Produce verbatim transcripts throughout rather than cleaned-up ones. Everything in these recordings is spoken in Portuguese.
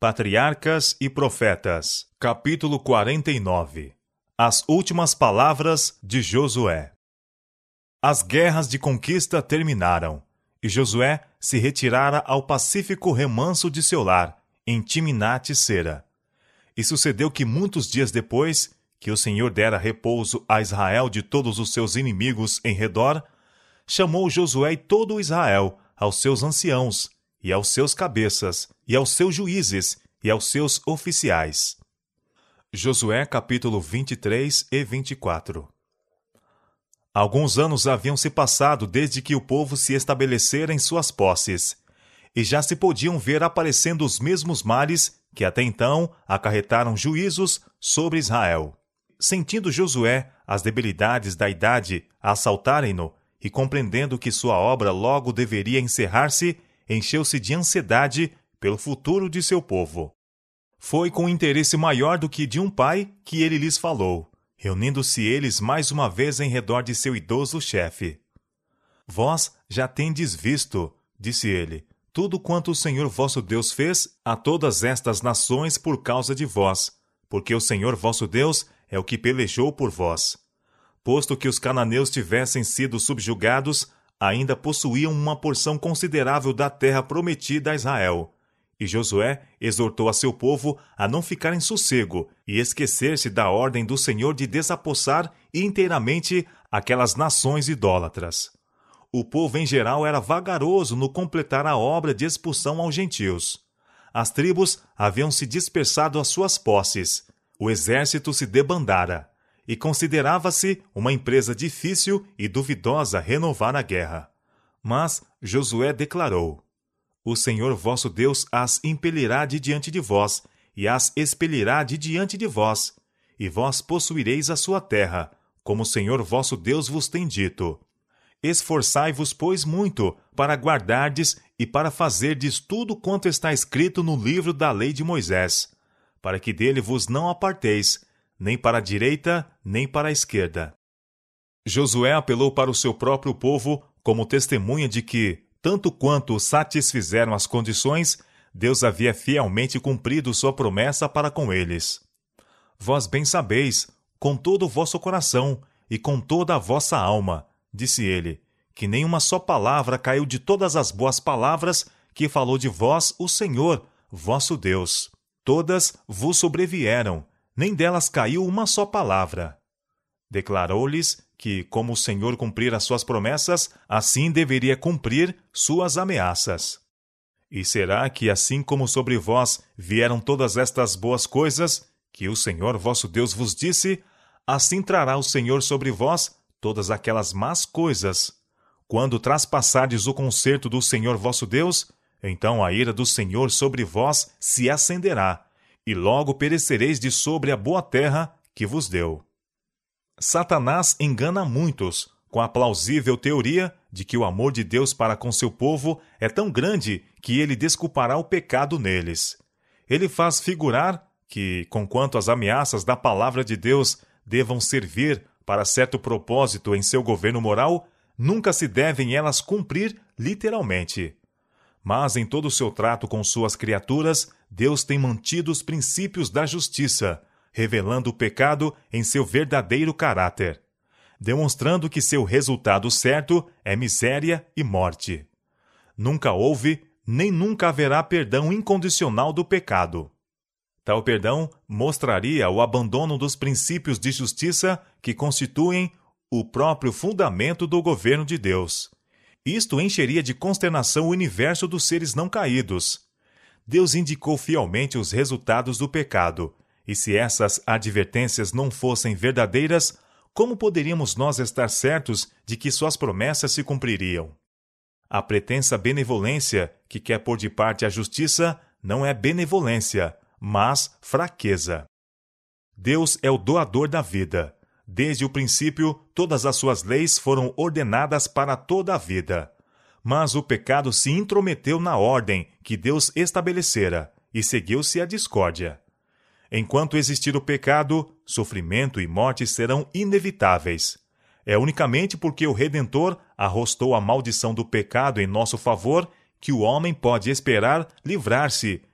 Patriarcas e Profetas, capítulo quarenta e nove. As últimas palavras de Josué. As guerras de conquista terminaram, e Josué se retirara ao pacífico remanso de seu lar, em Timnat-Sera. E sucedeu que muitos dias depois, que o Senhor dera repouso a Israel de todos os seus inimigos em redor, chamou Josué e todo Israel aos seus anciãos, e aos seus cabeças, e aos seus juízes, e aos seus oficiais. Josué capítulo vinte e três e vinte e quatro. Alguns anos haviam se passado desde que o povo se estabelecera em suas posses, e já se podiam ver aparecendo os mesmos males que até então acarretaram juízos sobre Israel. Sentindo Josué as debilidades da idade a assaltarem-no, e compreendendo que sua obra logo deveria encerrar-se, encheu-se de ansiedade pelo futuro de seu povo. Foi com interesse maior do que de um pai que ele lhes falou, reunindo-se eles mais uma vez em redor de seu idoso chefe. Vós já tendes visto, disse ele, tudo quanto o Senhor vosso Deus fez a todas estas nações por causa de vós, porque o Senhor vosso Deus é o que pelejou por vós. Posto que os cananeus tivessem sido subjugados, ainda possuíam uma porção considerável da terra prometida a Israel. E Josué exortou a seu povo a não ficar em sossego e esquecer-se da ordem do Senhor de desapossar inteiramente aquelas nações idólatras. O povo em geral era vagaroso no completar a obra de expulsão aos gentios. As tribos haviam se dispersado às suas posses, o exército se debandara, e considerava-se uma empresa difícil e duvidosa renovar a guerra. Mas Josué declarou: O Senhor vosso Deus as impelirá de diante de vós, e as expelirá de diante de vós, e vós possuireis a sua terra, como o Senhor vosso Deus vos tem dito. Esforçai-vos, pois, muito, para guardardes e para fazerdes tudo quanto está escrito no livro da lei de Moisés, para que dele vos não aparteis, nem para a direita, nem para a esquerda. Josué apelou para o seu próprio povo como testemunha de que, tanto quanto satisfizeram as condições, Deus havia fielmente cumprido sua promessa para com eles. Vós bem sabeis, com todo o vosso coração e com toda a vossa alma, disse ele, que nenhuma só palavra caiu de todas as boas palavras que falou de vós o Senhor, vosso Deus. Todas vos sobrevieram, nem delas caiu uma só palavra. Declarou-lhes que, como o Senhor cumprir as suas promessas, assim deveria cumprir suas ameaças. E será que, assim como sobre vós vieram todas estas boas coisas, que o Senhor vosso Deus vos disse, assim trará o Senhor sobre vós todas aquelas más coisas. Quando traspassardes o concerto do Senhor vosso Deus, então a ira do Senhor sobre vós se acenderá, e logo perecereis de sobre a boa terra que vos deu. Satanás engana muitos, com a plausível teoria de que o amor de Deus para com seu povo é tão grande que ele desculpará o pecado neles. Ele faz figurar que, conquanto as ameaças da palavra de Deus devam servir para certo propósito em seu governo moral, nunca se devem elas cumprir literalmente. Mas em todo o seu trato com suas criaturas, Deus tem mantido os princípios da justiça, revelando o pecado em seu verdadeiro caráter, demonstrando que seu resultado certo é miséria e morte. Nunca houve, nem nunca haverá perdão incondicional do pecado. Tal perdão mostraria o abandono dos princípios de justiça que constituem o próprio fundamento do governo de Deus. Isto encheria de consternação o universo dos seres não caídos. Deus indicou fielmente os resultados do pecado, e se essas advertências não fossem verdadeiras, como poderíamos nós estar certos de que suas promessas se cumpririam? A pretensa benevolência que quer pôr de parte a justiça não é benevolência, mas fraqueza. Deus é o doador da vida. Desde o princípio, todas as suas leis foram ordenadas para toda a vida. Mas o pecado se intrometeu na ordem que Deus estabelecera, e seguiu-se a discórdia. Enquanto existir o pecado, sofrimento e morte serão inevitáveis. É unicamente porque o Redentor arrostou a maldição do pecado em nosso favor que o homem pode esperar livrar-se,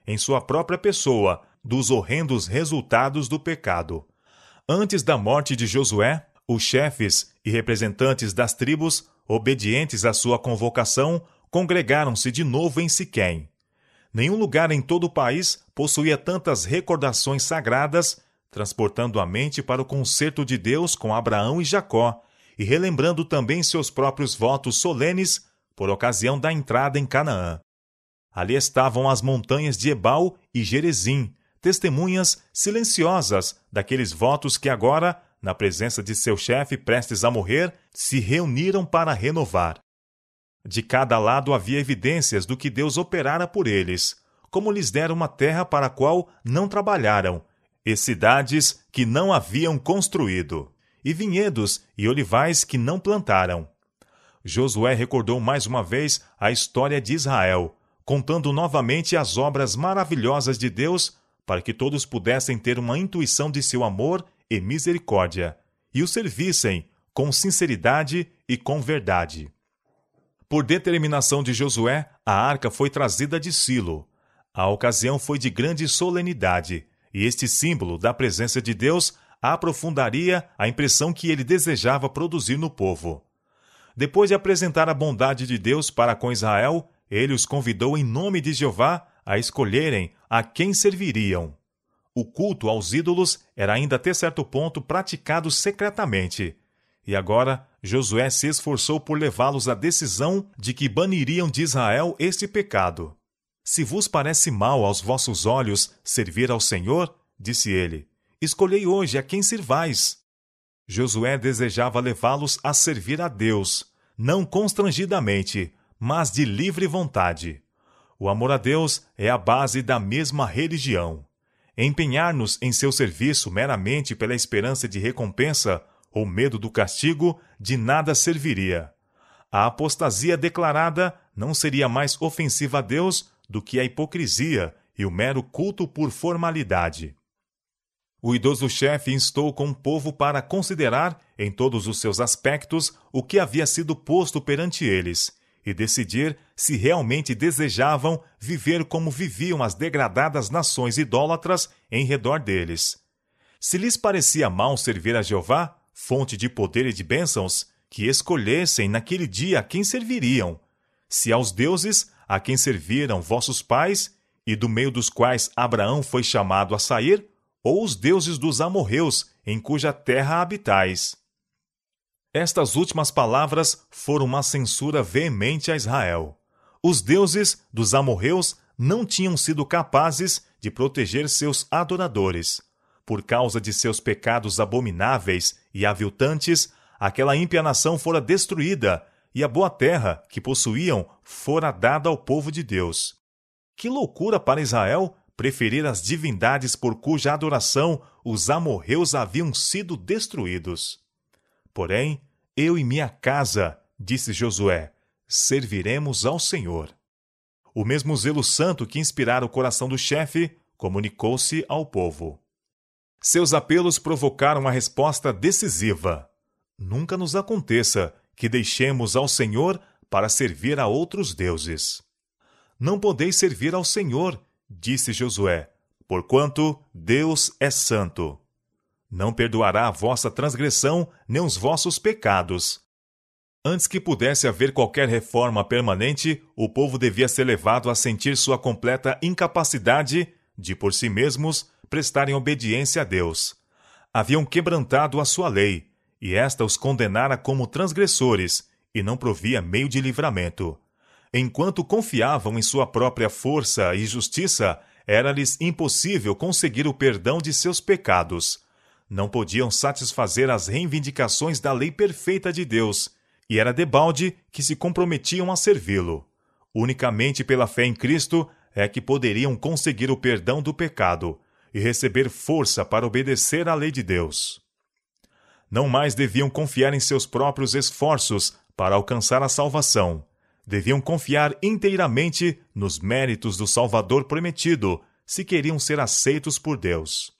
em sua própria pessoa, dos horrendos resultados do pecado. Antes da morte de Josué, os chefes e representantes das tribos, obedientes à sua convocação, congregaram-se de novo em Siquém. Nenhum lugar em todo o país possuía tantas recordações sagradas, transportando a mente para o concerto de Deus com Abraão e Jacó, e relembrando também seus próprios votos solenes por ocasião da entrada em Canaã. Ali estavam as montanhas de Ebal e Gerezim, testemunhas silenciosas daqueles votos que agora, na presença de seu chefe prestes a morrer, se reuniram para renovar. De cada lado havia evidências do que Deus operara por eles, como lhes dera uma terra para a qual não trabalharam, e cidades que não haviam construído, e vinhedos e olivais que não plantaram. Josué recordou mais uma vez a história de Israel, contando novamente as obras maravilhosas de Deus, para que todos pudessem ter uma intuição de seu amor e misericórdia, e o servissem com sinceridade e com verdade. Por determinação de Josué, a arca foi trazida de Silo. A ocasião foi de grande solenidade, e este símbolo da presença de Deus aprofundaria a impressão que ele desejava produzir no povo. Depois de apresentar a bondade de Deus para com Israel, ele os convidou em nome de Jeová a escolherem a quem serviriam. O culto aos ídolos era ainda até certo ponto praticado secretamente, e agora Josué se esforçou por levá-los à decisão de que baniriam de Israel este pecado. Se vos parece mal aos vossos olhos servir ao Senhor, disse ele, escolhei hoje a quem sirvais. Josué desejava levá-los a servir a Deus, não constrangidamente, mas de livre vontade. O amor a Deus é a base da mesma religião. Empenhar-nos em seu serviço meramente pela esperança de recompensa ou medo do castigo, de nada serviria. A apostasia declarada não seria mais ofensiva a Deus do que a hipocrisia e o mero culto por formalidade. O idoso chefe instou com o povo para considerar, em todos os seus aspectos, o que havia sido posto perante eles, e decidir se realmente desejavam viver como viviam as degradadas nações idólatras em redor deles. Se lhes parecia mal servir a Jeová, fonte de poder e de bênçãos, que escolhessem naquele dia a quem serviriam, se aos deuses a quem serviram vossos pais, e do meio dos quais Abraão foi chamado a sair, ou os deuses dos amorreus, em cuja terra habitais. Estas últimas palavras foram uma censura veemente a Israel. Os deuses dos amorreus não tinham sido capazes de proteger seus adoradores. Por causa de seus pecados abomináveis e aviltantes, aquela ímpia nação fora destruída, e a boa terra que possuíam fora dada ao povo de Deus. Que loucura para Israel preferir as divindades por cuja adoração os amorreus haviam sido destruídos. Porém, eu e minha casa, disse Josué, serviremos ao Senhor. O mesmo zelo santo que inspirara o coração do chefe comunicou-se ao povo. Seus apelos provocaram uma resposta decisiva. Nunca nos aconteça que deixemos ao Senhor para servir a outros deuses. Não podeis servir ao Senhor, disse Josué, porquanto Deus é santo. Não perdoará a vossa transgressão nem os vossos pecados. Antes que pudesse haver qualquer reforma permanente, o povo devia ser levado a sentir sua completa incapacidade de, por si mesmos, prestarem obediência a Deus. Haviam quebrantado a sua lei, e esta os condenara como transgressores, e não provia meio de livramento. Enquanto confiavam em sua própria força e justiça, era-lhes impossível conseguir o perdão de seus pecados. Não podiam satisfazer as reivindicações da lei perfeita de Deus, e era debalde que se comprometiam a servi-lo. Unicamente pela fé em Cristo é que poderiam conseguir o perdão do pecado e receber força para obedecer à lei de Deus. Não mais deviam confiar em seus próprios esforços para alcançar a salvação. Deviam confiar inteiramente nos méritos do Salvador prometido, se queriam ser aceitos por Deus.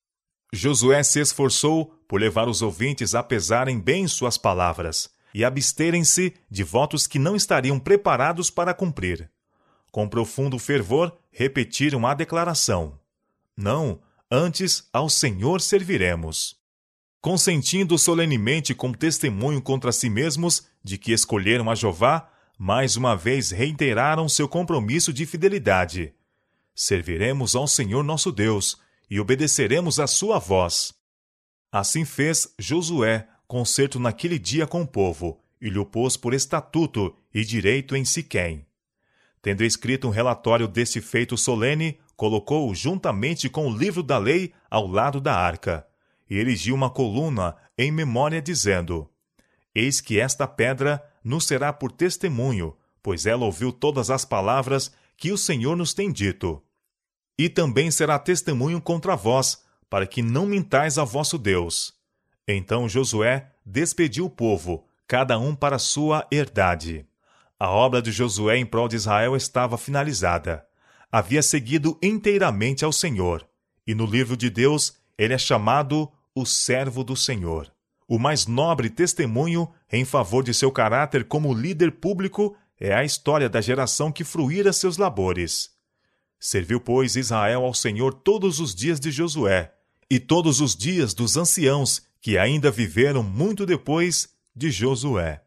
Josué se esforçou por levar os ouvintes a pesarem bem suas palavras e absterem-se de votos que não estariam preparados para cumprir. Com profundo fervor, repetiram a declaração: não, antes ao Senhor serviremos. Consentindo solenemente como testemunho contra si mesmos de que escolheram a Jeová, mais uma vez reiteraram seu compromisso de fidelidade. Serviremos ao Senhor nosso Deus e obedeceremos à sua voz. Assim fez Josué concerto naquele dia com o povo, e lhe o pôs por estatuto e direito em Siquém. Tendo escrito um relatório desse feito solene, colocou-o juntamente com o livro da lei ao lado da arca, e erigiu uma coluna em memória, dizendo: Eis que esta pedra nos será por testemunho, pois ela ouviu todas as palavras que o Senhor nos tem dito. E também será testemunho contra vós, para que não mintais a vosso Deus. Então Josué despediu o povo, cada um para sua herdade. A obra de Josué em prol de Israel estava finalizada. Havia seguido inteiramente ao Senhor, e no livro de Deus ele é chamado o servo do Senhor. O mais nobre testemunho em favor de seu caráter como líder público é a história da geração que fruíra seus labores. Serviu, pois, Israel ao Senhor todos os dias de Josué, e todos os dias dos anciãos que ainda viveram muito depois de Josué.